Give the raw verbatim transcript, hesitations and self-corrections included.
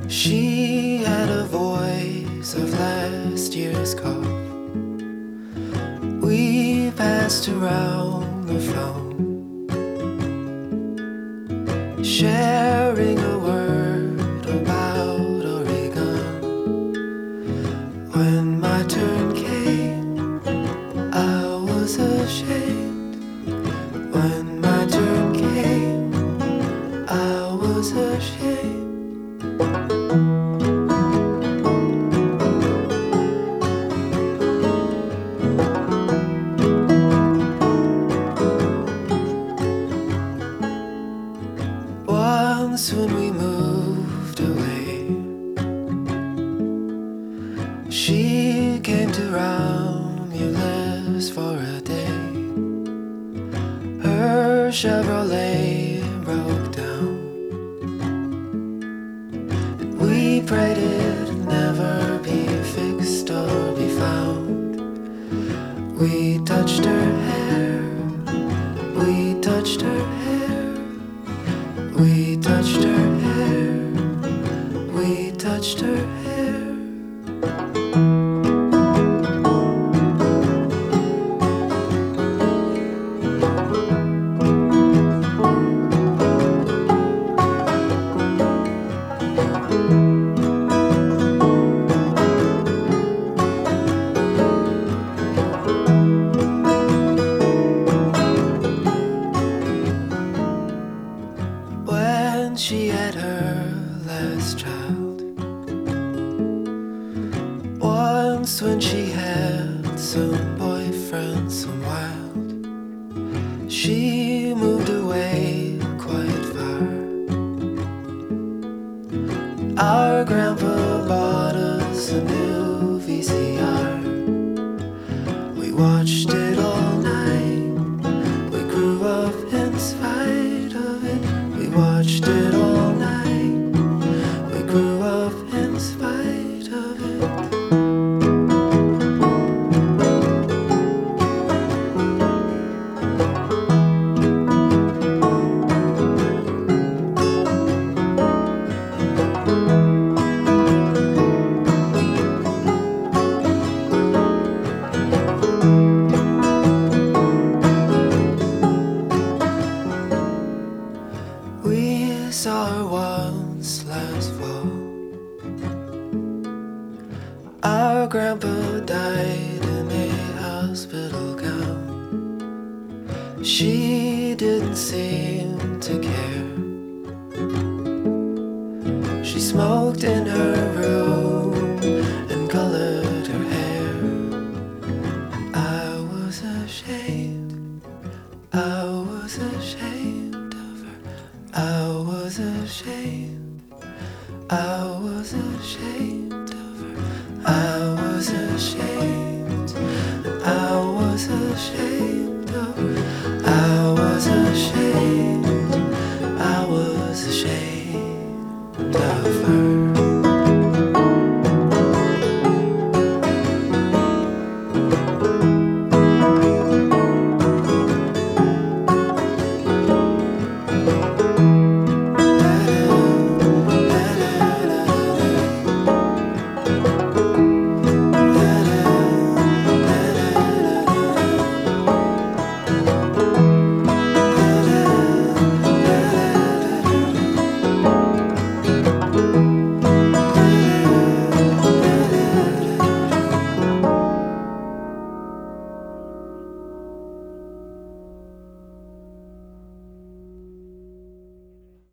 She had a voice of last year's cough. We passed around the phone, sharing a word about Oregon. When my turn came, I was ashamed. When my turn came, I was ashamed. Once when we moved away, she came to Romulus for a day. Her Chevrolet broke down. We prayed it'd never be fixed or be found. We touched her hair, we touched her hair, we touched her hair, we touched her hair. When she had her last child, once when she had some boyfriend, some wild, she moved away quite far. Our grandpa bought us a new V C R. We watched it all night. We grew up in spite of it. We watched it all night. We grew up in spite of it. We saw her once last fall. Our grandpa died in a hospital gown. She didn't seem to care. She smoked in her room and colored her hair. And I was ashamed, I was ashamed of her. I was ashamed, I was ashamed.